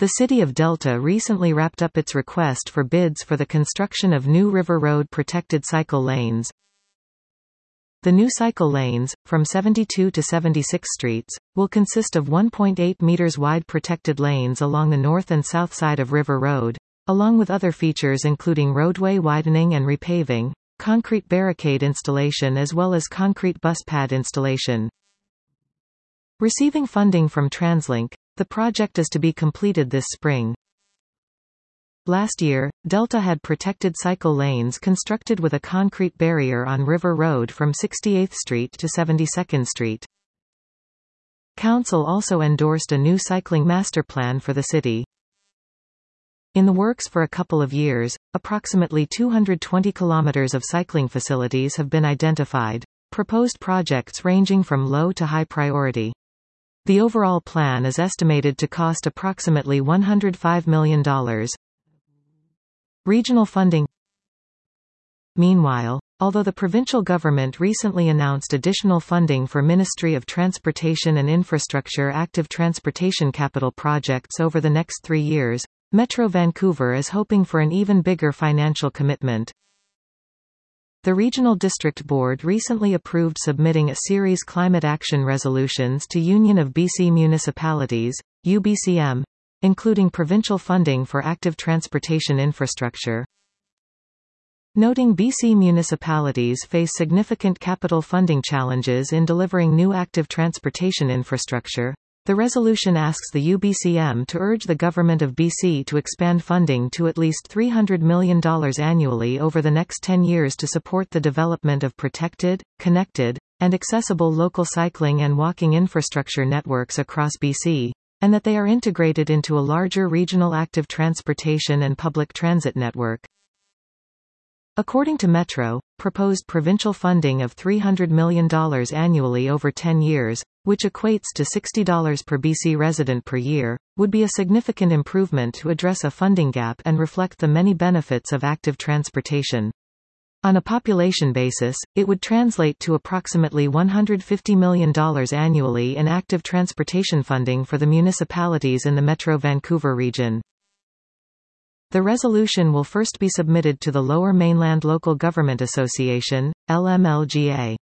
The city of Delta recently wrapped up its request for bids for the construction of new River Road protected cycle lanes. The new cycle lanes, from 72 to 76 streets, will consist of 1.8 meters wide protected lanes along the north and south side of River Road, along with other features including roadway widening and repaving, concrete barricade installation as well as concrete bus pad installation. Receiving funding from TransLink, the project is to be completed this spring. Last year, Delta had protected cycle lanes constructed with a concrete barrier on River Road from 68th Street to 72nd Street. Council also endorsed a new cycling master plan for the city. In the works for a couple of years, approximately 220 kilometers of cycling facilities have been identified, proposed projects ranging from low to high priority. The overall plan is estimated to cost approximately $105 million. Regional funding. Meanwhile, although the provincial government recently announced additional funding for Ministry of Transportation and Infrastructure active transportation capital projects over the next 3 years, Metro Vancouver is hoping for an even bigger financial commitment. The Regional District Board recently approved submitting a series climate action resolutions to Union of BC Municipalities, UBCM, including provincial funding for active transportation infrastructure. Noting BC municipalities face significant capital funding challenges in delivering new active transportation infrastructure, the resolution asks the UBCM to urge the Government of BC to expand funding to at least $300 million annually over the next 10 years to support the development of protected, connected, and accessible local cycling and walking infrastructure networks across BC, and that they are integrated into a larger regional active transportation and public transit network. According to Metro, proposed provincial funding of $300 million annually over 10 years, which equates to $60 per BC resident per year, would be a significant improvement to address a funding gap and reflect the many benefits of active transportation. On a population basis, it would translate to approximately $150 million annually in active transportation funding for the municipalities in the Metro Vancouver region. The resolution will first be submitted to the Lower Mainland Local Government Association, LMLGA.